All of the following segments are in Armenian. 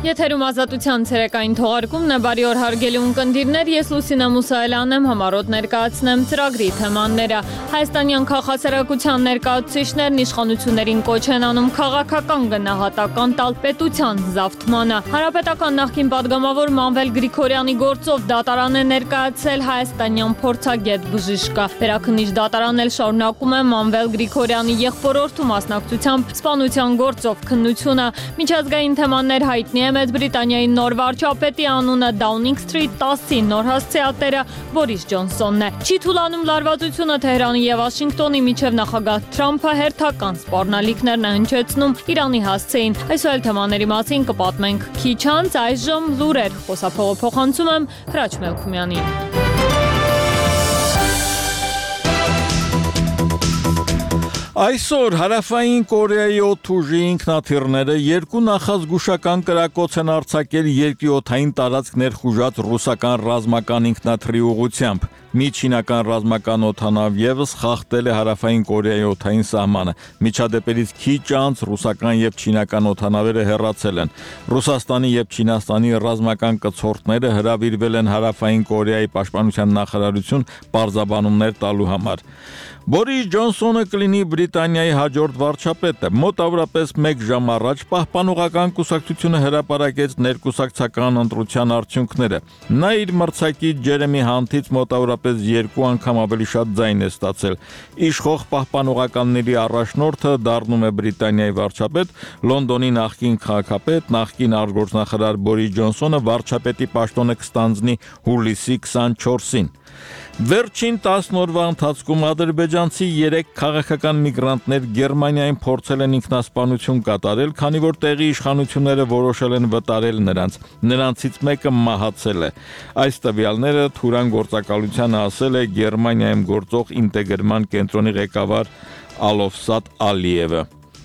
Եթերում ազատության ցերեկային թողարկումն է, բարի օր հարգելի ունկնդիրներ, ես Լուսինե Մուսայելյանն եմ, համառոտ ներկայացնեմ ծրագրի թեմաները։ Հայաստանյան քաղաքասարակության ներկայացուցիչներն իշխանություններին կոչ են անում քաղաքական գնահատական տալ պետության զավթմանը։ Հանրապետական նախկին պատգամավոր Մանվել Գրիգորյանի գործով դատարան է ներկայացել հայաստանյան փորձագետ բժիշկը։ Վերաքննիչ դատարանն էլ շարունակում է Մանվել Գրիգորյանի եղբորորդու մասնակցությամբ սպանության գործով քննությունը։ Միջազգային թեմաներ հայտնի է Մեծ Բրիտանիայի նոր վարչապետի անունը Դաունինգ Սթրիթ 10-ի նոր հասցեատերը Բորիս Ջոնսոնն է։ Չի թուլանում լարվածությունը Թեհրանի եւ Վաշինգտոնի միջև նախագահ Թրամփը հերթական սպառնալիքներն է հնչեցնում Իրանի հասցեին։ Այսօր թեմաների մասին կպատմենք քիչ անց, այժմ լուրեր։ Խոսափողը փոխանցում եմ Հրաչ Մելքումյանին։ Այսօր Հարավային Կորեայի օդուժի ինքնաթիռները երկու նախազգուշական կրակոց են արձակել երկրի օդային տարածք ներխուժած ռուսական ռազմական ինքնաթիռի ուղղությամբ։ Մի չինական ռազմական օդանավ ևս խախտել է Հարավային Կորեայի օդային սահմանը։ Միջադեպերից քիչ անց ռուսական եւ չինական օդանավերը հեռացել են։ Ռուսաստանի եւ Չինաստանի ռազմական կցորդները հրավիրվել են Հարավային Կորեայի պաշտպանության նախարարություն պարզաբանումներ տալու համար։ Բորիս Ջոնսոնը կլինի Բրիտանիայի հաջորդ վարչապետը։ Մոտավորապես 1 ժամ առաջ պահպանողական կուսակցությունը հրապարակեց ներկուսակցական ընտրության արդյունքները։ Նա իր մրցակից Ջերեմի Հանթից մոտավորապես 2 անգամ ավելի շատ ձայն է ստացել։ Իշխող պահպանողականների առաջնորդը դառնում է Բրիտանիայի վարչապետ, Լոնդոնի նախկին քաղաքապետ, նախկին արտգործնախարար Բորիս Ջոնսոնը վարչապետի պաշտոնը կստանձնի հուլիսի 24-ին։ Վերջին 10 օրվա ընթացքում ադրբեջանցի 3 քաղաքական միգրանտներ Գերմանիայում փորձել են ինքնասպանություն կատարել, քանի որ տեղի իշխանությունները որոշել են վտարել նրանց։ Նրանցից մեկը մահացել է։ Այս տվյալները Թուրան գործակալությանը ասել է Գերմանիայում գործող ինտեգրման կենտրոնի ղեկավար Ալովսատ Ալիևը։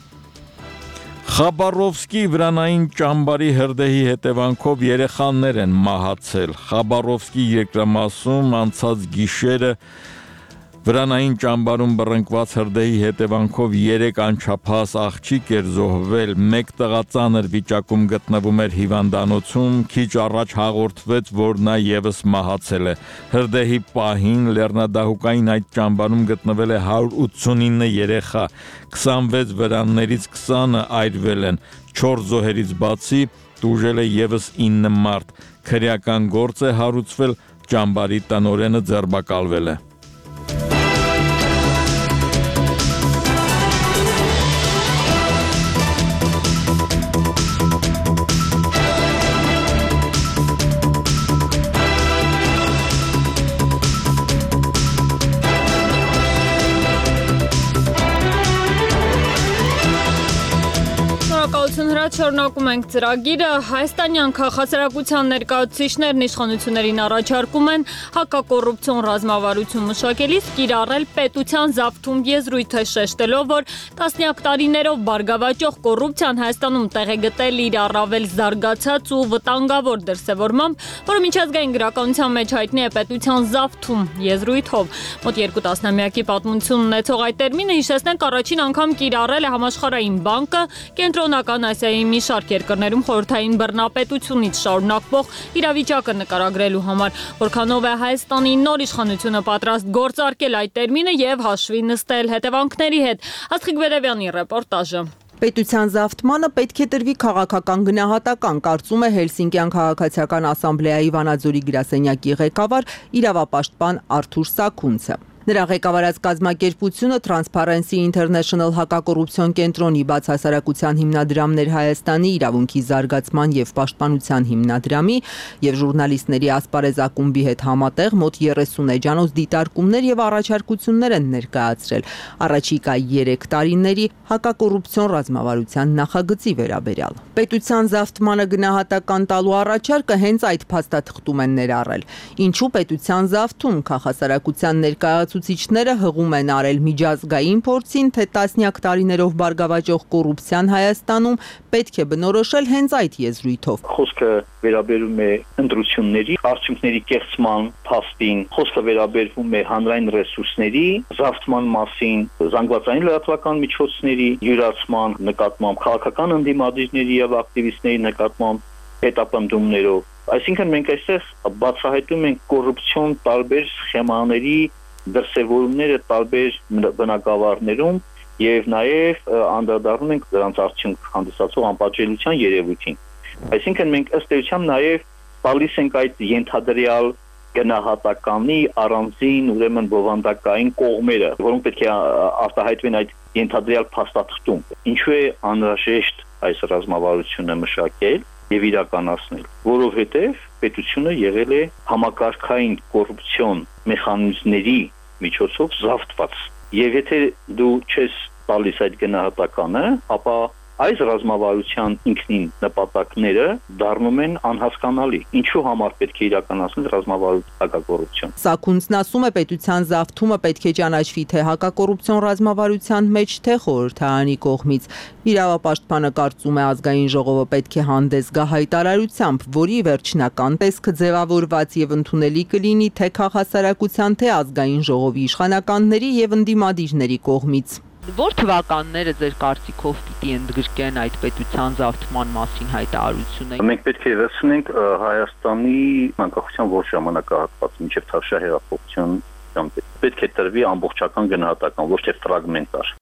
Խաբարովսկի վրանային ճամբարի հրդեհի հետևանքով երեխաներ են մահացել։ Խաբարովսկի երկրամասում անցած գիշերը վրանային ճամբարում բռնկված հրդեհի հետևանքով 3 անչափահաս աղջիկ էր զոհվել, 1 տղա ծանր վիճակում գտնվում էր հիվանդանոցում, քիչ առաջ հաղորդվեց, որ նա ևս մահացել է։ Հրդեհի պահին լեռնադահուկային այդ ճամբարում գտնվել է 189 երեխա, 26 վրաններից 20-ը այրվել են, 4 զոհերից բացի տուժել է ևս 9 մարդ։ Քրեական գործ է հարուցվել, ճամբարի տնօրենը ձերբակալվել է։ Շարունակում ենք ծրագիրը։ Հայաստանյան քաղաքասարակության ներկայացուցիչներն իշխանություններին առաջարկում են հակակոռուպցիոն ռազմավարություն մշակելիս կիրառել պետության զավթում եզրույթը, շեշտելով, որ տասնյակ տարիներով բարգավաճող կոռուպցիան Հայաստանում տեղ է գտել իր առավել զարգացած ու վտանգավոր դրսևորմամբ, որը միջազգային գրականության մեջ հայտնի է պետության զավթում եզրույթով։ Մոտ 2 տասնամյակի պատմություն ունեցող այդ տերմինը, հիշեցնենք, առաջին անգամ կիրառել է Համաշխարհային բանկը Կենտրոնական Ասիայի մի շարք երկրներում խորհրդային բռնապետությունից շարունակվող իրավիճակը նկարագրելու համար, որքանով է Հայաստանի նոր իշխանությունը պատրաստ գործարկել այդ տերմինը եւ հաշվի նստել հետևանքների հետ։ Աստղիկ Բերևյանի ռեպորտաժը։ Պետության զավթմանը պետք է տրվի քաղաքական գնահատական, կարծում է Հելսինկյան քաղաքացիական ասամբլեայի Վանաձորի գրասենյակի ղեկավար իրավապաշտպան Արթուր Սաքունցը։ Նրա ղեկավարած կազմակերպությունը Transparency International հակակոռուպցիոն կենտրոնի բացահասարակության հիմնադրամներ Հայաստանի իրավունքի զարգացման եւ պաշտպանության հիմնադրամի եւ ժուրնալիստների ասպարեզ ակումբի հետ համատեղ մոտ 30 էջանոց դիտարկումներ եւ առաջարկություններ են ներկայացրել առաջիկա 3 տարիների հակակոռուպցիոն ռազմավարության նախագծի վերաբերյալ։ Պետության զավթմանը գնահատական տալու առաջարկը հենց այդ փաստաթղթում են ներառել։ Ինչու պետության զավթում քաղաքասարակության ներկայացուցիչները հղում են արել միջազգային փորձին, թե տասնյակ տարիներով բարգավաճող կոռուպցիան Հայաստանում պետք է բնորոշել հենց այդ եզրույթով։ Խոսքը վերաբերում է ընտրությունների, արդյունքների կեղծման փաստին, խոսքը վերաբերվում է հանրային ռեսուրսների զավթման մասին, զանգվածային լրատվական միջոցների յուրացման նկատմամբ, քաղաքական ընդդիմադիրների եւ ակտիվիստների նկատմամբ հետապնդումներով։ Այսինքն մենք այստեղ բացահայտում ենք կոռուպցիոն տարբեր սխեմաների դրսևորումները տարբեր բնակավարներում եւ նաեւ անդրադառնում ենք դրանց արդյունք հանդիսացող անպատժելիության երևույթին։ Այսինքն մենք ըստ էության նաեւ տալիս ենք այդ ենթադրյալ գնահատականի առանձին ուրեմն բովանդակային կողմերը, որոնք պետք է արտահայտվեն այդ ենթադրյալ փաստաթղթում։ Ինչու է անհրաժեշտ այս ռազմավարությունը մշակել եւ իրականացնել, որովհետեւ պետությունը եղել է համակարգային կոռուպցիոն մեխանիզմների միջոցով զավթված։ Եվ եթե դու չես տալիս այդ գնահատականը, ապա այս ռազմավարության ինքնին նպատակները դառնում են անհասկանալի։ Ինչու համար պետք է իրականացնել ռազմավարության հակակոռուպցիոն։ Սաքունցն ասում է, պետության զավթումը պետք է ճանաչվի թե հակակոռուպցիոն ռազմավարության մեջ, թե խորհրդարանի կողմից։ Իրավապաշտպանը կարծում է, ազգային ժողովը պետք է հանդես գա հայտարարությամբ, որի վերջնական տեսքը ձևավորված եւ ընդունելի կլինի թե քաղաքասարակության, թե ազգային ժողովի իշխանականների եւ ընդդիմադիրների կողմից։ Որ թվականները ձեր կարծիքով պիտի ընդգրկեն այդ պետության զավթման մասին հայտարարությունը։ Մենք պետք է վերցնենք Հայաստանի անկախության ողջ ժամանակահատվածը մինչև Թավշյա հեղափոխություն պետք է տրվի ամբողջական գնահատական, ոչ թե ֆրագմենտար։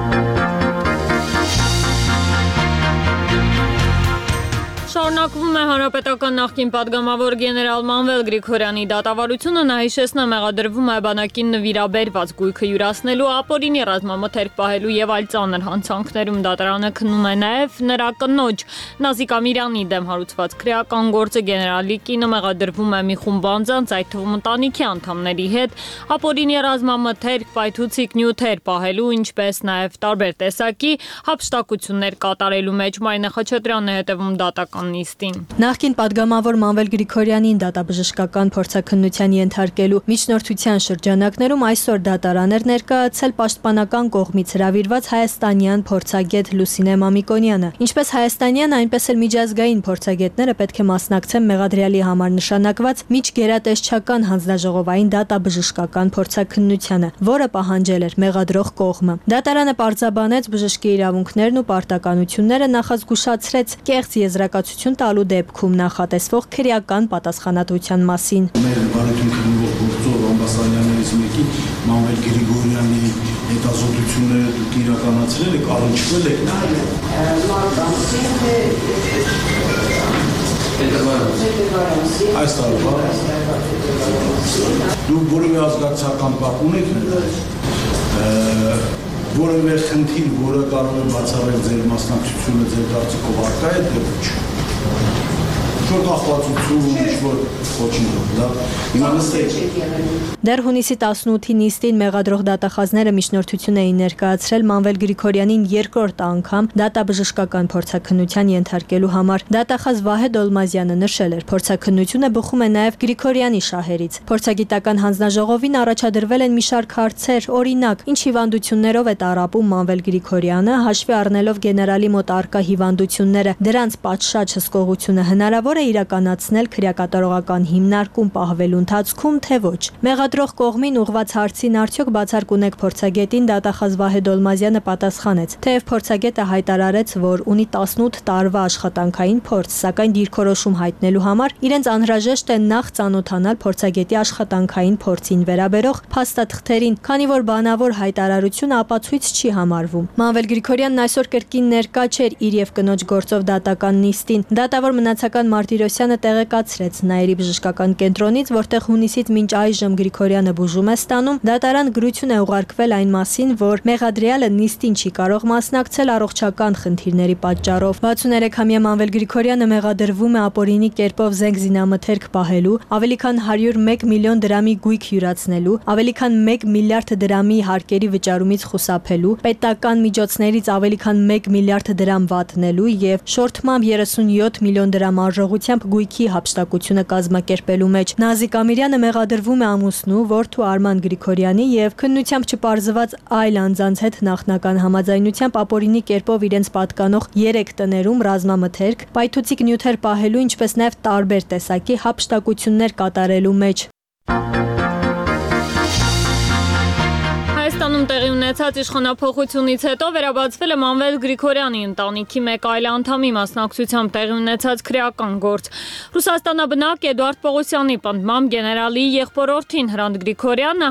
Շարունակվում է հանրապետական նախկին պատգամավոր գեներալ Մանվել Գրիգորյանի դատավարությունը, նա հիշեցնում է մեղադրվում է բանակին նվիրաբերված գույքը յուրացնելու, ապօրինի ռազմամթերք պահելու եւ այլ ծանր հանցանքներում դատարանը քննում է նաեւ նրա կնոջ Նազիկ Ամիրյանի դեմ հարուցված քրեական գործը գեներալի կինը մեղադրվում է մի խումբ անձանց, այդ թվում ընտանիքի անդամների հետ, ապօրինի ռազմամթերք, պայթուցիկ նյութեր պահելու, ինչպես նաեւ տարբեր տեսակի հափշտակություններ կատարելու մեջ։ Մարինե Խաչատրյանն է հետևում դատական նիստին։ Նախկին պատգամավոր Մանվել Գրիգորյանին դատաբժշկական փորձաքննության ենթարկելու միջնորդության շրջանակներում այսօր դատարան էր ներկայացել պաշտպանական կողմից հրավիրված հայաստանյան փորձագետ Լուսինե Մամիկոնյանը։ Ինչպես հայաստանյան, այնպես էլ միջազգային փորձագետները պետք է մասնակցեն մեղադրյալի համար նշանակված միջգերատեսչական հանձնաժողովային դատաբժշկական փորձաքննությանը, որը պահանջել էր մեղադրող կողմը։ Դատարանը պարզաբանեց բժշկի իրավունքներն ու պարտականությունները, նախազգուշացրեց կեղծ եզրակացություն տալու դեպքում նախատեսվող քրեական պատասխանատվության մասին։ Մեր բարեկամ քննող գործող ամբասադորներից մեկի Մանվել Գրիգորյանի հետազոտությունները դուք իրականացրել եք, առնչվել եք այս տարվա դուք որևէ ազգակցական կապ ունեք որևէ խնդիր, որը կարող է բացառել ձեր մասնակցությունը ձեր կարծիքով առկա է թե ոչ։ Ինչ-որ կախվածություն, ինչ-որ ոչինչ, դա հիմա նստեք։ Դեռ հունիսի 18-ի նիստին մեղադրող դատախազները միջնորդություն էին ներկայացրել Մանվել Գրիգորյանին երկրորդ անգամ դատաբժշկական փորձաքննության ենթարկելու համար։ Դատախազ Վահե Դոլմազյանը նշել էր, փորձաքննությունը բխում է նաև Գրիգորյանի շահերից։ Փորձագիտական հանձնաժողովին առաջադրվել են մի շարք հարցեր, օրինակ, ինչ հիվանդություններով է տառապում Մանվել Գրիգորյանը, հաշվի առնելով գեներալի մոտ առկա հիվանդությունները, դրանց պատշաճ հսկողությունը հնարավոր է իրականացնել քրեակատարողական հիմնարկում պահվելու ընթացքում, թե ոչ։ Մեղադրող կողմին ուղղված հարցին արդյոք բացառք ունեք փորձագետին, դատախազ Վահե Դոլմազյանը պատասխանեց, թեև փորձագետը հայտարարեց, որ ունի 18 տարվա աշխատանքային փորձ, սակայն դիրքորոշում հայտնելու համար իրենց անհրաժեշտ է նախ ծանոթանալ փորձագետի աշխատանքային փորձին վերաբերող փաստաթղթերին, քանի որ բանավոր հայտարարությունը ապացույց չի համարվում։ Մանվել Գրիգորյանն այսօր կրկին ներկա չէր իր եւ կնոջ գործով դատական նիստին։ Դատավոր մնացական Մարտիրոսյանը տեղեկացրեց Նաիրի բժշկական կենտրոնից, որտեղ հունիսից մինչ այժմ Գրիգորյանը բուժում է ստանում, դատարան գրություն է ուղարկվել այն մասին, որ մեղադրյալը նիստին չի կարող մասնակցել առողջական խնդիրների պատճառով։ 63-ամյա Մանվել Գրիգորյանը մեղադրվում է ապօրինի կերպով զենք զինամթերք պահելու, ավելի քան 101 միլիոն դրամի գույք յուրացնելու, ավելի քան 1 միլիարդ դրամի հարկերի վճարումից խուսափելու, պետական միջոցներից ավելի քան 1 միլիարդ դրամ վատնելու եւ շորթմամբ 37 միլիոն դրամ արժողությամբ գույքի հափշտակությունը կազմակերպելու մեջ։ Նազիկ Ամիրյանը մեղադրվում է ամուսնու, որդու Արման Գրիգորյանի եւ քննությամբ չպարզված այլ անձանց հետ նախնական համաձայնությամբ ապօրինի կերպով իրենց պատկանող 3 տներում ռազմամթերք, պայթուցիկ նյութեր պահելու, ինչպես նաեւ տարբեր տեսակի հափշտակություններ կատարելու մեջ։ Արցախում տեղի ունեցած իշխանափոխությունից հետո վերաբացվել է Մանվել Գրիգորյանի ընտանիքի մեկ այլ անդամի մասնակցությամբ տեղի ունեցած քրեական գործ։ Ռուսաստանաբնակ Էդուարդ Պողոսյանի պնդմամբ գեներալի եղբորորդին Հրանտ Գրիգորյանը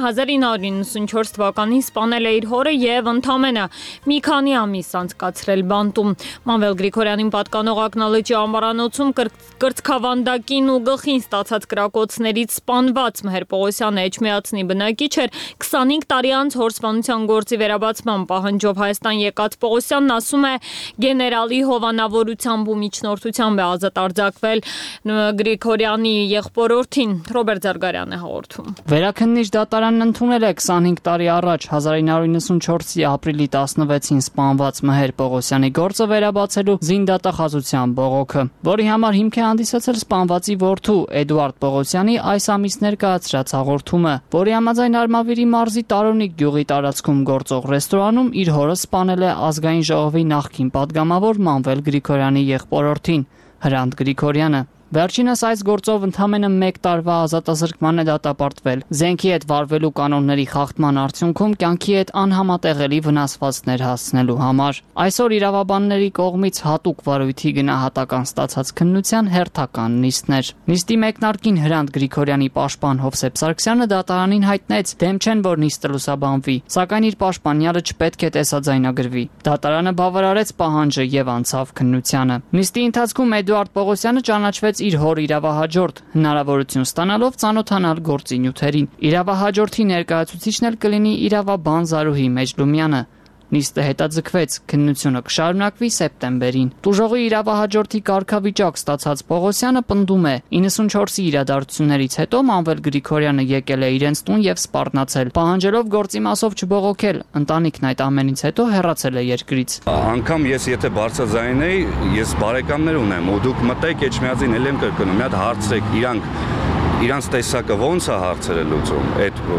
1994 թվականին սպանել է իր հորը եւ ընդամենը մի քանի ամիս անցկացրել բանտում։ Մանվել Գրիգորյանին պատկանող Ակնալճի ամբարանոցում կրծքավանդակին ու գլխին ստացած կրակոցներից սպանված Մհեր Պողոսյանը Էջմիածնի բնակիչ էր 25 տարի անց հոր սպանության գործի վերաբացման պահանջով Հայաստան եկած Պողոսյանն ասում է գեներալի հովանավորությամբ ու միջնորդությամբ է ազատ արձակվել Գրիգորյանի եղբորորդին։ Ռոբերտ Զարգարյանը հաղորդում։ Վերաքննիչ դատարանն ընդունել է 25 տարի առաջ 1994-ի ապրիլի 16-ին սպանված Մհեր Պողոսյանի գործը վերաբացելու զինդատախազության բողոքը, որի համար հիմք է հանդիսացել սպանվածի որդու Էդուարդ Պողոսյանի այս ամիս ներկայացրած հաղորդումը, որի համաձայն Արմավիրի մարզի Տարոնիկ գյուղի տարածքում գործող ռեստորանում իր հորը սպանել է ազգային ժողովի նախկին падգամավոր Մանվել Գրիգորյանի եղբորորդին Հրանտ Գրիգորյանը։ Վերջինս այս գործով ընդամենը 1 տարվա ազատազրկման է դատապարտվել։ Զենքի հետ վարվելու կանոնների խախտման արդյունքում կյանքի հետ անհամատեղելի վնասվածքներ հասցնելու համար։ Այսօր իրավաբանների կողմից հատուկ վարույթի գնահատական ստացած քննության հերթական նիստներ։ Նիստի մեկնարկին Հրանտ Գրիգորյանի պաշտպան Հովսեփ Սարգսյանը դատարանին հայտնեց դեմ չեն, որ նիստը լուսաբանվի, սակայն իր պաշտպանյալը չպետք է տեսաձայնագրվի։ Դատարանը բավարարեց պահանջը եւ անցավ քննությանը։ Նիստի ընթացքում Էդուարդ Պողոսյանը ճանաչվեց իր հոր իրավահաջորդ, հնարավորություն ստանալով ծանոթանալ գործի նյութերին։ Իրավահաջորդի ներկայացուցիչն էլ կլինի իրավաբան Զարուհի Մեջլումյանը։ Նիստը հետաձգվեց, քննությունը կշարունակվի սեպտեմբերին։ Տուժողի իրավահաջորդի կարգավիճակ ստացած Պողոսյանը պնդում է 94-ի իրադարձություններից հետո Մանվել Գրիգորյանը եկել է իրենց տուն եւ սպառնացել, պահանջելով գործի մասով չբողոքել, ընտանիքն այդ ամենից հետո հեռացել է երկրից։ Անկամ ես եթե բարձրաձայնեի, ես բարեկամներ ունեմ, ու դուք մտեք Էջմիածին, ել եմ կրկնում, մի հատ հարցրեք, իրանց տեսակը ո՞նց է հարցերը լուծում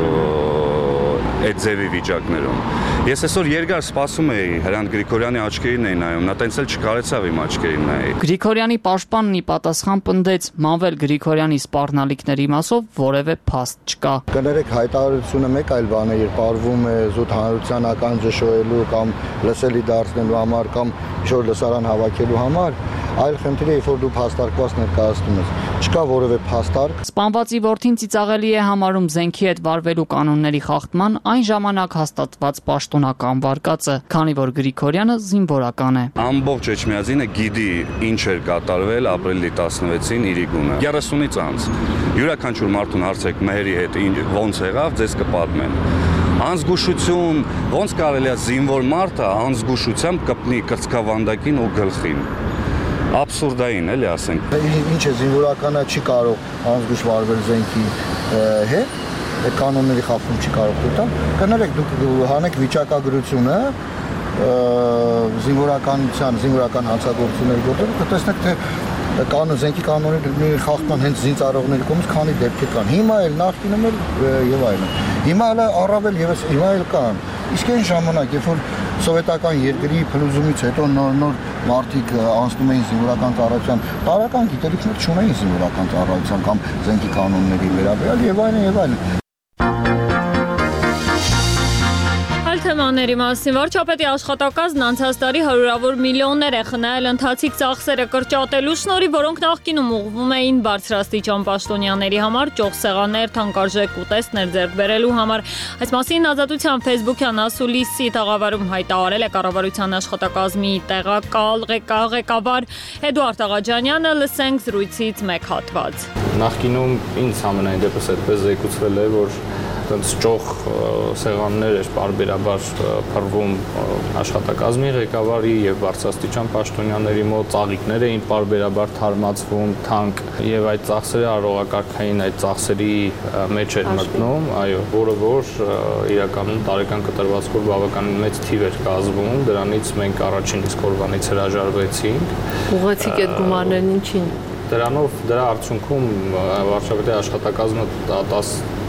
այդ ձևի վիճակներում։ Ես այսօր երկար սպասում էի Հրանտ Գրիգորյանի աչքերին էի նայում, նա տենց էլ չկարեցավ իմ աչքերին նայել։ Գրիգորյանի պաշտպանն ի պատասխան պնդեց Մանվել Գրիգորյանի սպառնալիքների մասով որևէ փաստ չկա։ Կներեք, հայտարարությունը մեկ այլ բան է, երբ արվում է զուտ հանրության ականջը շոյելու կամ լսելի դարձնելու համար կամ ինչ-որ լսարան հավաքելու համար, այլ խնդիրը երբ որ դու փաստարկված ներկայացնում ես, չկա որևէ փաստարկ։ Սպանվածի որդին ծիծաղելի է համարում զենքի հետ վարվելու կանոնների խախտման այն ժամանակ հաստատված պաշտոնական վարկածը, քանի որ Գրիգորյանը զինվորական է։ Ամբողջ Էջմիածինը գիտի ինչ էր կատարվել ապրիլի 16-ին Իրիգունը։ 30-ից անց յուրաքանչյուր մարդուն հարցեք Մհերի հետ ոնց եղավ, ձեզ կպատմեն։ Անզգուշություն, ոնց կարելի է զինվոր մարդը անզգուշությամբ կպնի կրծքավանդակին ու գլխին։ Աբսուրդային էլի ասենք։ Ինչ է զինվորականը չի կարող անզգուշ վարվել զենքի հետ, այդ կանոնների խախտում չի կարող դիտել։ Կներեք, դուք հանեք վիճակագրությունը զինվորական հանցագործությունների գործով, կտեսնեք թե զենքի կանոնների խախտման հենց զինծառայողների կողմից քանի դեպքեր կան։ Հիմա էլ նախկինում էլ եւ այլն։ Հիմա էլ առավել եւս հիմա էլ կան։ Իսկ այն ժամանակ, երբ որ սովետական երկրի փլուզումից հետո նոր մարդիկ անցնում էին զինվորական ծառայության, տարական գիտելիքներ չունեին զինվորական ծառայության կամ զենքի կանոնների վերաբերյալ եւ այլն եւ այլն։ Թեմաների մասին վարչապետի աշխատակազմն անցած տարի հարյուրավոր միլիոններ է խնայել ընթացիկ ծախսերը կրճատելու շնորհիվ, որոնք նախկինում ուղղվում էին բարձրաստիճան պաշտոնյաների համար ճոխ սեղաններ, թանկարժեք ուտեստներ ձեռք բերելու համար։ Այս մասին Ազատության Facebook-յան ասուլիսի տաղավարում հայտարարել է կառավարության աշխատակազմի տեղակալ ղեկավար Էդուարդ Աղաջանյանը, լսենք զրույցից մեկ հատված։ Նախկինում ինձ ամենայն դեպս այդպես զեկուցվել է, որ ճոխ սեղաններ էր պարբերաբար փռվում աշխատակազմի ղեկավարի եւ բարձրաստիճան պաշտոնյաների մոտ, ծաղիկներ էին պարբերաբար թարմացվում, թանկ եւ այդ ծախսերը առողակարգային այդ ծախսերի մեջ էր մտնում, այո, որը որ իրականում տարեկան կտրվածքով բավականին մեծ թիվ էր կազմում, դրանից մենք առաջին իսկ օրվանից հրաժարվեցինք։ Ուղղացիք այդ գումարներն ինչին։ Դրա արդյունքում վարչապետի աշխատակազմը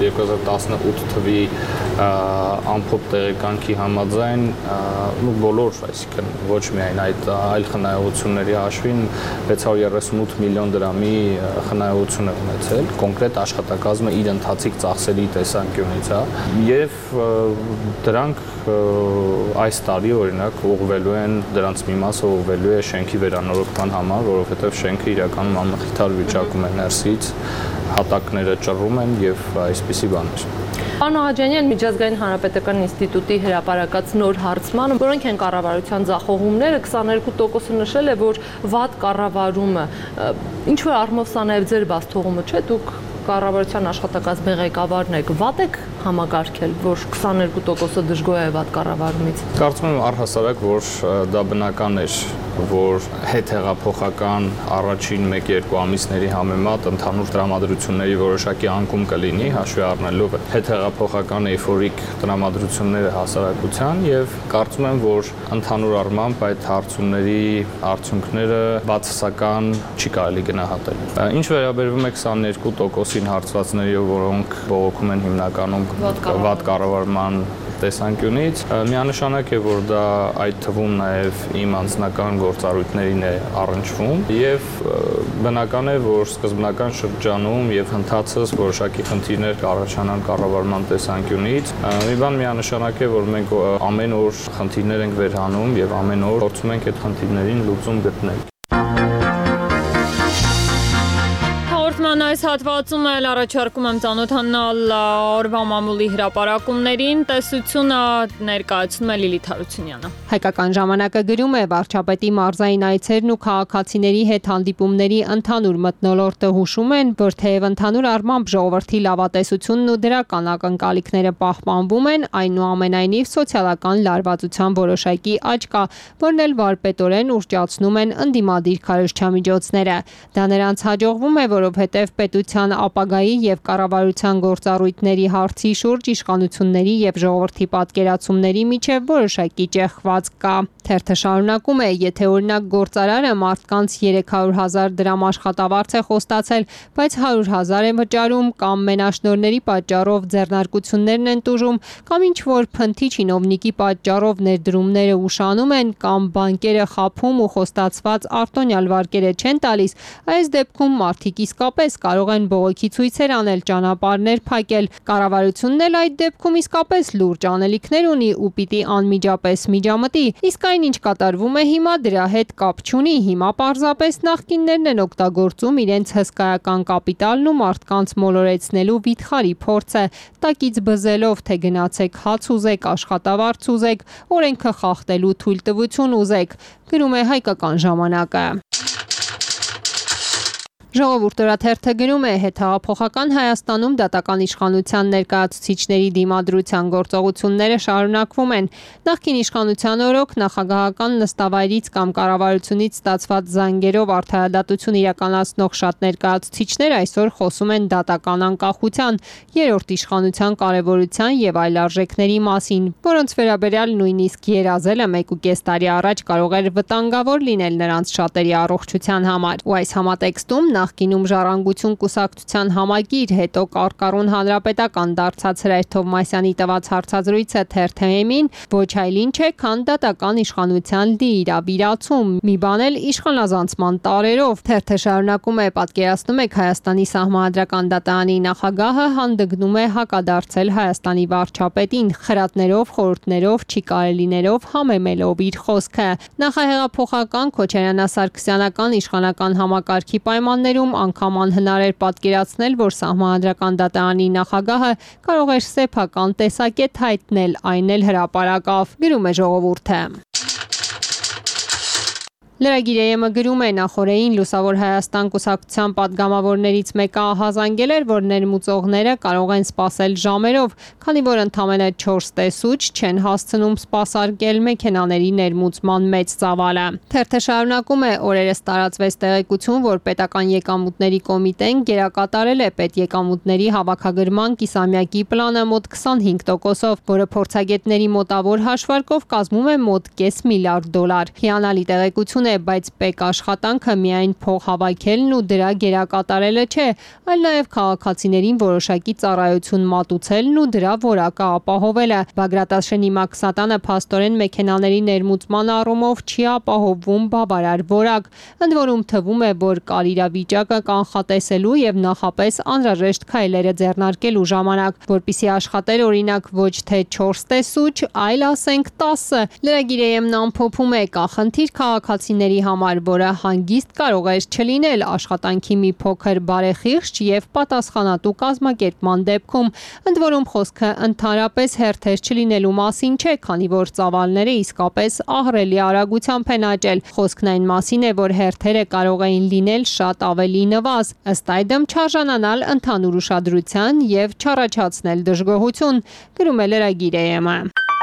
2018 թվի ամփոփ տեղեկանքի համաձայն բոլոր, այսինքն ոչ միայն այդ այլ խնայողությունների հաշվին 638 միլիոն դրամի խնայողություն է ունեցել, կոնկրետ աշխատակազմը իր ընթացիկ ծախսերի տեսանկյունից, եւ դրանք այս տարի օրինակ ուղղվելու են, դրանց մի մասը ուղղվելու է շենքի վերանորոգման համար, որովհետեւ շենքը իրականում անմխիթար վիճակում է ներսից, հատակները ճռռում են եւ այսպիսի բաներ։ Պարոն Աղաջանյան, Միջազգային Հանրապետական ինստիտուտի հրապարակած նոր հարցմանը, որոնք են կառավարության ձախողումները, 22% նշել է, որ վատ կառավարումը, ինչ որ առումով սա նաև ձեր բացթողումը չէ, դուք կառավարության աշխատակազմի ղեկավարն եք, վատ եք համակարգել, որ 22%-ը դժգոհ է վատ կառավարումից։ Կարծում եմ առհասարակ, որ դա բնական էր, որ հետհեղափոխական առաջին 1-2 ամիսների համեմատ ընդհանուր տրամադրությունների որոշակի անկում կլինի, հաշվի առնելով հետհեղափոխական էյֆորիկ տրամադրությունները հասարակության, եւ կարծում եմ, որ ընդհանուր առմամբ այդ հարցումների արդյունքները բացասական չի կարելի գնահատել։ Ինչ վերաբերվում է 22%-ին հարցվածների, որոնք բողոքում են հիմնականում վատ կառավարման տեսանկյունից, միանշանակ է, որ դա այդ թվում նաև իմ անձնական գործառույթներին է առնչվում եւ բնական է, որ սկզբնական շրջանում եւ ընթացս որոշակի խնդիրներ կառաջանան կառավարման տեսանկյունից։ Մի բան միանշանակ է, որ մենք ամեն օր խնդիրներ ենք վերհանում եւ ամեն օր փորձում ենք այդ խնդիրներին լուծում գտնել։ Այս հատվածում էլ առաջարկում եմ ծանոթանալ օրվա մամուլի հրապարակումներին, տեսությունը ներկայացնում է Լիլիթ Հարությունյանը։ Հայկական ժամանակը գրում է վարչապետի մարզային այցերն ու քաղաքացիների հետ հանդիպումների ընդհանուր մթնոլորտը հուշում են, որ թեև ընդհանուր առմամբ ժողովրդի լավատեսությունն ու դրական ակնկալիքները պահպանվում են, այնուամենայնիվ սոցիալական լարվածության որոշակի աճ կա, որն էլ վարպետորեն ուռճացնում են ընդդիմադիր քարոզչամիջոցները։ Դա նրանց հաջողվում է, որովհետև պետության ապագայի եւ կառավարության գործառույթների հարցի շուրջ իշխանությունների եւ ժողովրդի պատկերացումների միջև որոշակի ճեղքված կա։ Թերթը շարունակում է, եթե օրինակ գործարարը մարդկանց 300,000 դրամ աշխատավարձ է խոստացել, բայց 100,000 է վճարում կամ մենաշնորհների պատճառով ձեռնարկություններն են տուժում, կամ ինչ որ փնթի չինովնիկի պատճառով ներդրումները ուշանում են կամ բանկերը խաբում ու խոստացված արտոնյալ վարկերը չեն տալիս, այս դեպքում մարդիկ իսկապես կարող են բողոքի ցույցեր անել, ճանապարհներ փակել։ Կառավարությունն էլ այդ դեպքում իսկապես լուրջ անելիքներ ունի ու պիտի անմիջապես միջամտի։ Իսկ այն ինչ կատարվում է հիմա դրա հետ կապ չունի, հիմա պարզապես նախկիններն են օգտագործում իրենց հսկայական կապիտալն ու մարդկանց մոլորեցնելու վիթխարի փորձը, տակից բզելով, թե գնացեք հաց ուզեք, աշխատավարձ ուզեք, օրենքը խախտելու թույլտվություն ուզեք, գրում է Հայկական ժամանակը։ Ժողովուրդ օրաթերթը գրում է, հետհեղափոխական Հայաստանում դատական իշխանության ներկայացուցիչների դիմադրության գործողությունները շարունակվում են։ Նախկին իշխանության օրոք նախագահական նստավայրից կամ կառավարությունից ստացված զանգերով արդարադատություն իրականացնող շատ ներկայացուցիչներ այսօր խոսում են դատական անկախության, երրորդ իշխանության կարևորության եւ այլ արժեքների մասին, որոնց վերաբերյալ նույնիսկ երազելը 1.5 տարի առաջ կարող էր վտանգավոր լինել նրանց շատերի առողջության համար։ Ու այս համատեքստում նախկինում Ժառանգություն կուսակցության համագիր, հետո Կարկառուն հանրապետական դարձած Հրայր Թովմասյանի տված հարցազրույցը թերթեմին ոչ այլ ինչ է, քան դատական իշխանության դիիրավիրացում, մի բան էլ իշխանազանցման տարերով։ Թերթը շարունակում է, պատկերացնում եք Հայաստանի Սահմանադրական դատարանի նախագահը հանդգնում է հակադարձել Հայաստանի վարչապետին, խրատներով, խորհուրդներով, չի կարելիներով, համեմելով իր խոսքը։ Նախահեղափոխական Քոչարյանա-Սարգսյանական իշխանական համակարգի պայմաններում անգամ անհնար էր պատկերացնել, որ Սահմանադրական դատարանի նախագահը կարող էր սեփական տեսակետ հայտնել, այն էլ հրապարակավ, գրում է Ժողովուրդը։ Լրագիր-ը գրում է, նախորդին Լուսավոր Հայաստան կուսակցության падգամավորներից մեկը ահազանգել էր, որ ներմուծողները կարող են սպասել ժամերով, քանի որ ընդամենը 4 տեսուչ չեն հասցնում սպասարկել մեքենաների ներմուծման մեծ ծավալը։ Թերթը շարունակում է, օրերս տարածվեց տեղեկություն, որ պետական եկամուտների կոմիտեն գերակատարել է պետեկամուտների հավաքագրման կիսամյակի պլանը մոտ 25%-ով, որը փորձագետների մոտավոր հաշվարկով կազմում է մոտ $500 միլիարդ։ Հիանալի տեղեկություն է, բայց պետք աշխատանքը միայն փող հավաքելն ու դրա գերակատարելը չէ, այլ նաև քաղաքացիներին որոշակի ծառայություն մատուցելն ու դրա որակը ապահովելը։ Բագրատաշենի Մաքսատանը փաստորեն մեքենաների ներմուծման առումով չի ապահովում բավարար որակ, ընդ որում թվում է, որ կար իրավիճակը կանխատեսելու եւ նախապես անհրաժեշտ քայլերը ձեռնարկելու ժամանակ, որպիսի աշխատեր օրինակ ոչ թե 4 տեսուչ, այլ ասենք 10։ Լրագիր AM-ն ամփոփում է, կա խնդիր քաղաքացիների համար, որը հանգիստ կարող է չլինել աշխատանքի մի փոքր բարեխիղճ եւ պատասխանատու կազմակերպման դեպքում, ընդ որում խոսքը ընդհանրապես հերթեր չլինելու մասին չէ, քանի որ ծավալները իսկապես ահռելի արագությամբ են աճել։ Խոսքն այն մասին է, որ հերթերը կարող էին լինել շատ ավելի նվազ, ըստ այդմ չարժանանալ ընդհանուր ուշադրության եւ չառաջացնել դժգոհություն, գրում է լրագիր AM-ը։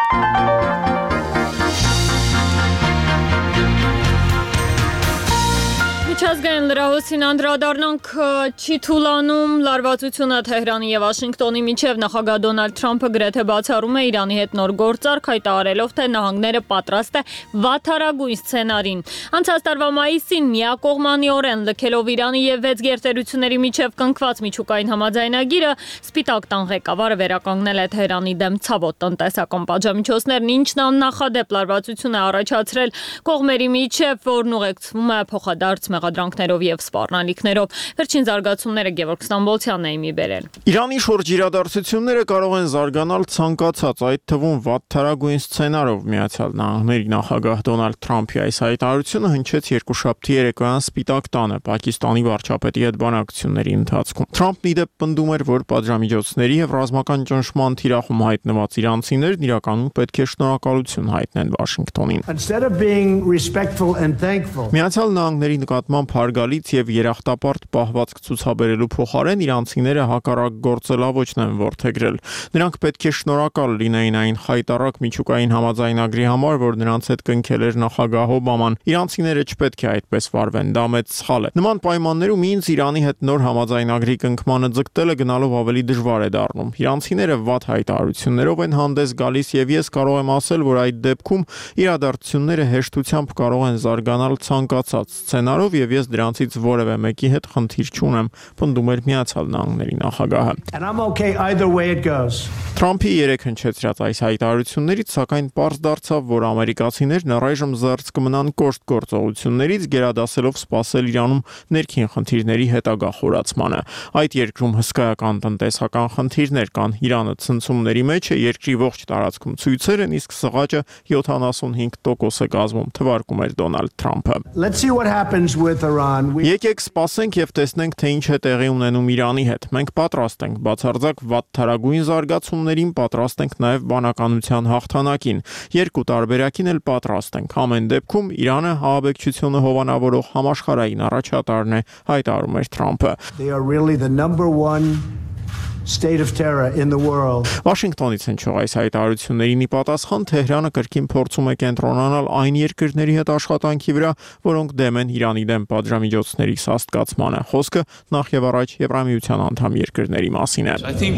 Միջազգային լրահոսին անդրադառնանք, չի թուլանում լարվածությունը Թեհրանի եւ Վաշինգտոնի միջև։ Նախագահ Դոնալդ Թրամփը գրեթե բացառում է Իրանի հետ նոր գործարք, հայտարարելով, թե նահանգները պատրաստ է վատթարագույն սցենարին։ Անցած տարվա մայիսին միակողմանիորեն լքելով Իրանի եւ 6 գերտերությունների միջև կնքված միջուկային համաձայնագիրը, Սպիտակ տան ղեկավարը վերականգնել է Թեհրանի դեմ ցավոտ տնտեսական պատժամիջոցներն, ինչն աննախադեպ լարվածություն է առաջացրել կողմերի միջև, որն ուղեկցվում է փոխադարձ մեղադրանքներով եւ սպառնալիքներով։ Վերջին զարգացումները Գևորգ Ստամբոլցյանն է իմի բերել։ Իրանի շուրջ իրադարձությունները կարող են զարգանալ ցանկացած, այդ թվում վատթարագույն սցենարով։ Միացյալ Նահանգների նախագահ Դոնալդ Թրամփի այս հայտարարությունը հնչեց երկուշաբթի երեկոյան Սպիտակ տանը Պակիստանի վարչապետի հետ բանակցությունների ընթացքում։ Թրամփն ի դեպ պնդում էր, որ պատժամիջոցների եւ ռազմական ճնշման թիրախում հայտնված իրանցիներն իրականում պետք է շնորհակալություն հայտնեն Վաշինգտոնին։ Միացյալ Նահանգների նկատմամբ հարգալից եւ երախտապարտ պահվածք ցուցաբերելու փոխարեն իրանցիները հակառակ գործելավոճն են որդեգրել։ Նրանք պետք է շնորհակալ լինեին այն խայտառակ միջուկային համաձայնագրի համար, որ նրանց հետ կնքել էր նախագահ Օբաման։ Իրանցիները չպետք է այդպես վարվեն, դա մեծ սխալ է։ Նման պայմաններում ինձ Իրանի հետ նոր համաձայնագրի կնքմանը ձգտելը գնալով ավելի դժվար է դառնում։ Իրանցիները վատ հայտարարություններով են հանդես գալիս եւ ես կարող եմ ասել, որ այդ դեպքում իրադարձությունները հեշտությամբ կարող են զարգանալ ցանկացած սցենարով եւ ես դրանցից որևէ մեկի հետ խնդիր չունեմ, պնդում էր Միացյալ Նահանգների նախագահը։ Թրամփի երեք հնչեցրած այս հայտարարություններից սակայն պարզ դարձավ, որ ամերիկացիներն առայժմ զերծ կմնան կոշտ գործողություններից, գերադասելով սպասել Իրանում ներքին խնդիրների հետագա խորացմանը։ Այդ երկրում հսկայական տնտեսական խնդիրներ կան, Իրանը ցնցումների մեջ է, երկրի ողջ տարածքում ցույցեր են, իսկ սղաճը 75% է կազմում, թվարկում էր Դոնալդ Թրամփը։ Եկեք սպասենք եւ տեսնենք, թե ինչ է տեղի ունենում Իրանի հետ։ Մենք պատրաստ ենք բացարձակ վատթարագույն զարգացումներին, պատրաստ ենք նաեւ բանականության հաղթանակին։ Երկու տարբերակին էլ պատրաստ ենք։ Ամեն դեպքում Իրանը ահաբեկչությունը հովանավորող համաշխարհային առաջատարն է, հայտարարում էր Թրամփը։ State of terror in the world. Վաշինգտոնից հնչող այս հայտարարություններին ի պատասխան Թեհրանը կրկին փորձում է կենտրոնանալ այն երկրների հետ աշխատանքի վրա, որոնք դեմ են Իրանի դեմ պատժամիջոցների սաստկացմանը։ Խոսքը նախ եւ առաջ Եվրամիության անդամ երկրների մասին է։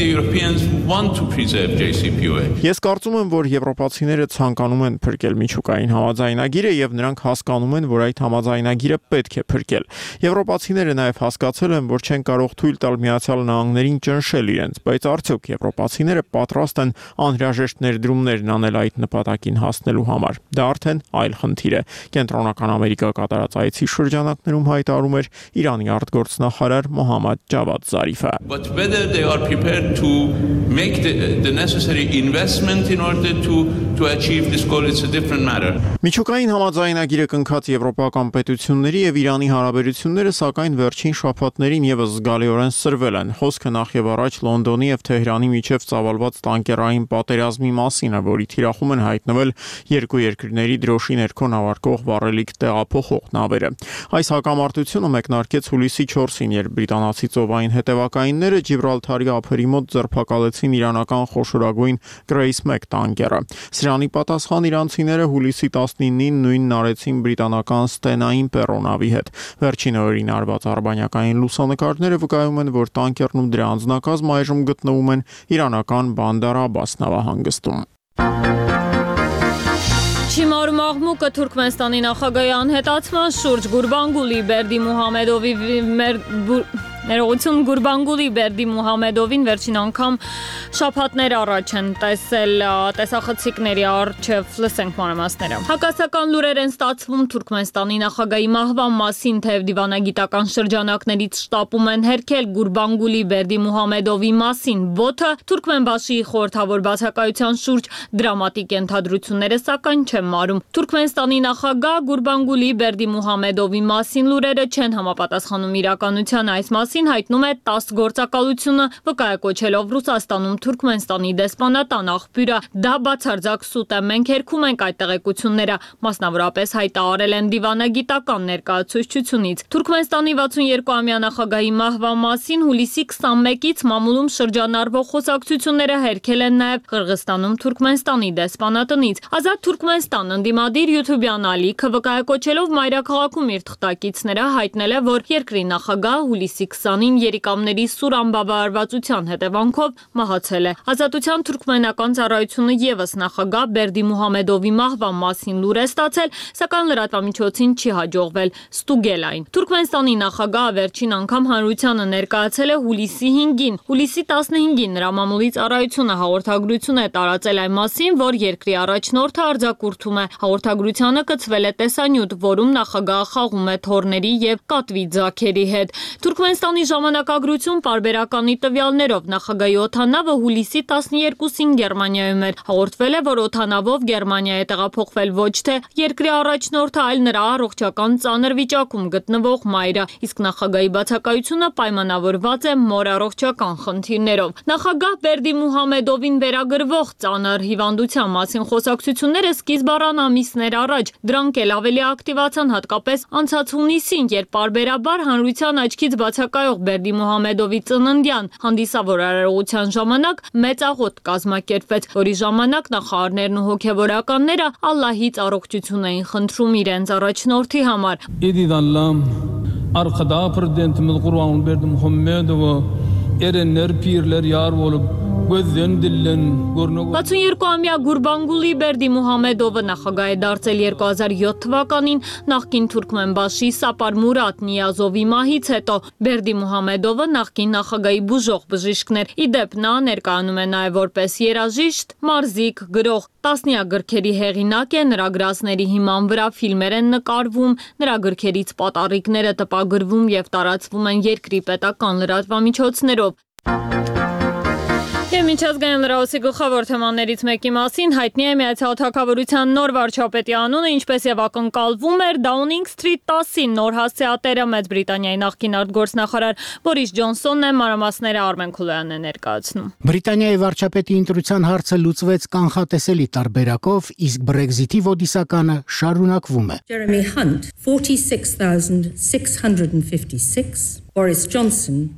Ես կարծում եմ, որ եվրոպացիները ցանկանում են փրկել միջուկային համաձայնագիրը եւ նրանք հասկանում են, որ այդ համաձայնագիրը պետք է փրկել։ Եվրոպացիները նաեւ հասկացել են, որ չեն կարող թույլ տալ Միացյալ Նահանգներին ճնշել բայց արդյոք եվրոպացիները պատրաստ են անհրաժեշտ ներդրումներ անել այդ նպատակին հասնելու համար։ Դա արդեն այլ խնդիր է։ Կենտրոնական Ամերիկա կատարած այցի շրջանակներում հայտարարում էր Իրանի արտգործնախարար Մոհամմադ Ջավադ Զարիֆը։ But whether they are prepared to make the necessary investment in order to achieve this goal is a different matter. Միջուկային համաձայնագիրը կնքած եվրոպական պետությունների եւ Իրանի հարաբերությունները սակայն վերջին շաբաթներին եւս զգալիորեն սրվել են։ Խոսքը նախ եւ առաջ Լոնդոնի եւ Թեհրանի միջև ծավալված տանկերային պատերազմի մասին է, որի թիրախում են հայտնվել երկու երկրների դրոշի ներքո նավարկող վառելիք տեղափոխող նավերը։ Այս հակամարտությունը մեկնարկեց հուլիսի 4-ին, երբ բրիտանացի ծովային հետևակայինները Ջիբրալթարի ափերի մոտ ձերբակալեցին իրանական խոշորագույն Grace 1 տանկերը։ Սրանի պատասխան իրանցիները հուլիսի 19-ին նույնն արեցին բրիտանական Ստենային Պերոնավի հետ։ Վերջին օրերին արված արբանյակային լուսանկարները վկայում են, որ տանկերն ու դրա անձնակազմը այժմ գտնվում են իրանական Բանդար Աբաս նավահանգստում։ Չիմարում աղմուկը Թուրքմենստանի նախագահի անհետացման շուրջ Գուրբանգուլի Բերդի Մուհամեդովի Ներողություն Գուրբանգուլի Բերդի Մուհամեդովին վերջին անգամ շաբաթներ առաջ են տեսել տեսախցիկների առջև լսենք մանրամասները։ Հակասական լուրեր են ստացվում Թուրքմենստանի նախագահի մահվան մասին, թեև դիվանագիտական շրջանակներից շտապում են հերքել Գուրբանգուլի Բերդի Մուհամեդովի մասին ոտը, Թուրքմենբաշիի խորհրդավոր բացակայության շուրջ դրամատիկ ենթադրությունները սակայն չեն մարում։ Թուրքմենստանի նախագահ Գուրբանգուլի Բերդի Մուհամեդովի մասին լուրերը չեն համապատասխանում իրականության, այս մասին հայտնում է ՏԱՍՍ գործակալությունը, վկայակոչելով Ռուսաստանում Թուրքմենստանի դեսպանատան աղբյուրը։ Դա բացարձակ սուտ է, մենք հերքում ենք այդ տեղեկությունները, մասնավորապես հայտարարել են դիվանագիտական ներկայացուցչությունից։ Թուրքմենստանի 62-ամյա նախագահի մահվան մասին հուլիսի 21-ից մամուլում շրջանառվող խոսակցությունները հերքել են նաև Қырғызստանում Թուրքմենստանի դեսպանատնից։ Ազատ Թուրքմենստան ընդդիմադիր յութուբյան ալիքը վկայակոչելով մայրաքաղաքում իր թղթակիցները հայտնել է, որ երկրի նախագահ հուլիսի 20-ին երիկամների սուր անբավարարվածության հետևանքով մահացել է։ Ազատության թուրքմենական ծառայությունը եւս նախագահ Բերդի Մուհամեդովի մահվան մասին լուր է ստացել, սակայն լրատվամիջոցին չի հաջողվել ստուգել այն։ Թուրքմենստանի նախագահը վերջին անգամ հանրությանը ներկայացել է հուլիսի 5-ին։ Հուլիսի 15-ին նրա մամուլի ծառայությունը հաղորդագրություն է տարածել այն մասին, որ երկրի առաջնորդը արձակուրդում է։ Հաղորդագրությանը կցվել է տեսանյութ, որում նախագահը խաղում է թոռների եւ կատվի ձագերի հետ։ Թուրքմենստանի ժամանակագրություն պարբերականի տվյալներով նախագահի օդանավը հուլիսի 12-ին Գերմանիայում էր։ Հաղորդվել է, որ օդանավով Գերմանիա է տեղափոխվել ոչ թե երկրի առաջնորդը, այլ նրա առողջական ծանր վիճակում գտնվող մայրը, իսկ նախագահի բացակայությունը պայմանավորված է մոր առողջական խնդիրներով։ Նախագահ Բերդի Մուհամեդովին վերագրվող ծանր հիվանդության մասին խոսակցությունները սկիզբ առան ամիսներ առաջ, դրանք էլ ավելի ակտիվացան հատկապես անցած հունիսին, երբ պարբերաբար հանրության աչքից բացակայող Բերդի Մուհամեդովի ծննդյան հանդիսավոր արարողության ժամանակ մեծ աղոթ կազմակերպվեց, որի ժամանակ նախարարներն ու հոգևորականները Ալլահից առողջություն էին խնդրում իրենց առաջնորդի համար։ Իդիդալլամ արխադա պրեզիդենտimiz Qurban Berdi Muhamedova erenler pirler yar olup 62-ամյա Գուրբանգուլի Բերդի Մուհամեդովը նախագահ է դարձել 2007 թվականին նախկին Թուրքմենբաշի Սապար Մուրադ Նիազովի մահից հետո։ Բերդի Մուհամեդովը նախկին նախագահի բուժող բժիշկն էր։ Իդեպ նա ներկայանում է նաև որպես երաժիշտ, մարզիկ, գրող, տասնյակ գրքերի հեղինակ է, նրա գրածների հիման վրա ֆիլմեր են նկարվում, նրա գրքերից պատառիկները տպագրվում եւ տարածվում են երկրի պետական լրատվամիջոցներով։ Եվ միջազգային լրահոսի գլխավոր թեմաներից մեկի մասին հայտնի է Միացյալ Թագավորության նոր վարչապետի անունը, ինչպես եւ ակնկալվում էր Դաունինգ Սթրիթ 10-ին նոր հասցեատերը Մեծ Բրիտանիայի նախկին արտգործնախարար Բորիս Ջոնսոնն է, մանրամասները Արմեն Քուլոյանն է ներկայացնում։ Բրիտանիայի վարչապետի ընտրության հարցը լուծվեց կանխատեսելի տարբերակով, իսկ Brexit-ի ոդիսականը շարունակվում է։ Jeremy Hunt 46,656 Boris Johnson,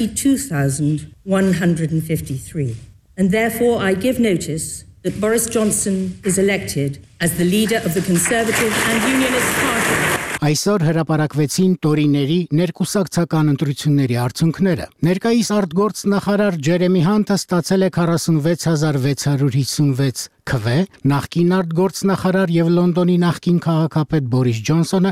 92,153. And therefore I give notice that Boris Johnson is elected as the leader of the Conservative and Unionist Party. Այսօր հրապարակվեցին տորիների ներկուսակցական ընտրությունների արդյունքները։ Ներկայիս արտգործնախարար Ջերեմի Հանտը ստացել է 46656 քվ, նախկին արտգործնախարար եւ Լոնդոնի նախկին քաղաքապետ Բորիս Ջոնսոնը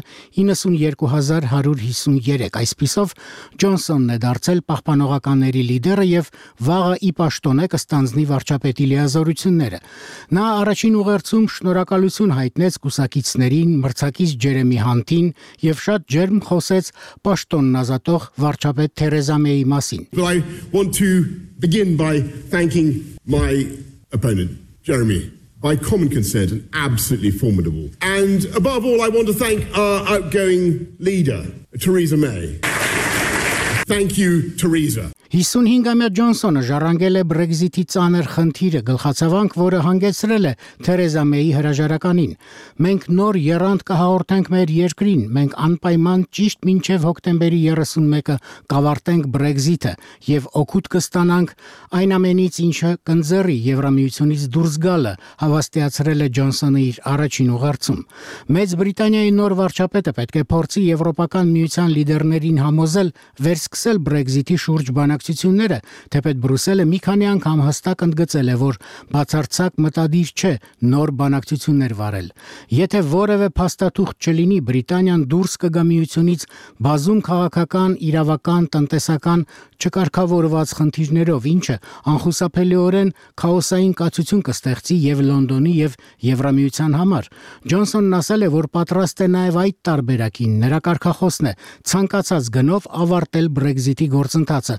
92153։ Այսպիսով Ջոնսոնն է դարձել պահպանողականների լիդերը եւ վաղը ի պաշտոնե կստանձնի վարչապետի լիազորությունները։ Նա առաջին ուղերձում շնորհակալություն հայտնեց կուսակիցներին, մրցակից Ջերեմի Հանտին եւ շատ ջերմ խոսեց պաշտոնն ազատող վարչապետ Թերեզա Մեյի մասին։ I want to begin by thanking my opponent Jeremy, by common consent and absolutely formidable. And above all, I want to thank our outgoing leader, Theresa May. Thank you, Theresa. 55-ամյա Ջոնսոնը ժառանգել է Brexit-ի ծանր խնդիրը, գլխացավանք, որը հանգեցրել է Թերեզա Մեյի հրաժարականին։ Մենք նոր եռանդ կհաղորդենք մեր երկրին, մենք անպայման ճիշտ մինչև հոկտեմբերի 31-ը կավարտենք Brexit-ը եւ օգուտ կստանանք այն ամենից, ինչը կընձեռի Եվրամիությունից դուրս գալը, հավաստիացրել է Ջոնսոնը իր առաջին ուղերձում։ Մեծ Բրիտանիայի նոր վարչապետը պետք է փորձի Եվրոպական միության լիդերներին համոզել վերսկսել Brexit-ի շուրջ բանակցությունները բանակցությունները, թեպետ Բրյուսելը մի քանի անգամ հստակ ընդգծել է, որ բացարձակ մտադիր չէ նոր բանակցություններ վարել։ Եթե որևէ փաստաթուղթ չլինի, Բրիտանիան դուրս կգա միությունից բազում քաղաքական, իրավական, տնտեսական չկարգավորված խնդիրներով, ինչը անխուսափելիորեն քաոսային կացություն կստեղծի եւ Լոնդոնի եւ Եվրամիության համար։ Ջոնսոնն ասել է, որ պատրաստ է նաեւ այդ տարբերակին, նրա կարգախոսն է ցանկացած գնով ավարտել Brexit-ի գործընթացը։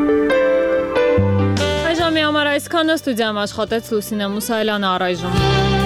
Այժմի համար այսքանը ստուդիայում աշխատեց Լուսինե Մուսայելյանը, առայժմ